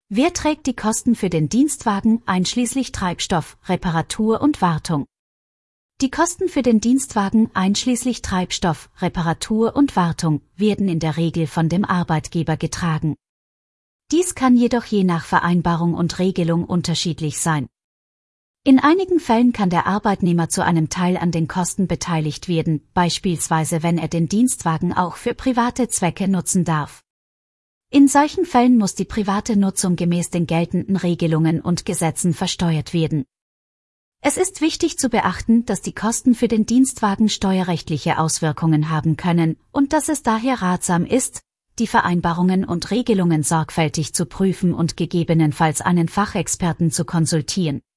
Wer trägt die Kosten für den Dienstwagen einschließlich Treibstoff, Reparatur und Wartung? Die Kosten für den Dienstwagen einschließlich Treibstoff, Reparatur und Wartung werden in der Regel von dem Arbeitgeber getragen. Dies kann jedoch je nach Vereinbarung und Regelung unterschiedlich sein. In einigen Fällen kann der Arbeitnehmer zu einem Teil an den Kosten beteiligt werden, beispielsweise wenn er den Dienstwagen auch für private Zwecke nutzen darf. In solchen Fällen muss die private Nutzung gemäß den geltenden Regelungen und Gesetzen versteuert werden. Es ist wichtig zu beachten, dass die Kosten für den Dienstwagen steuerrechtliche Auswirkungen haben können und dass es daher ratsam ist, die Vereinbarungen und Regelungen sorgfältig zu prüfen und gegebenenfalls einen Fachexperten zu konsultieren.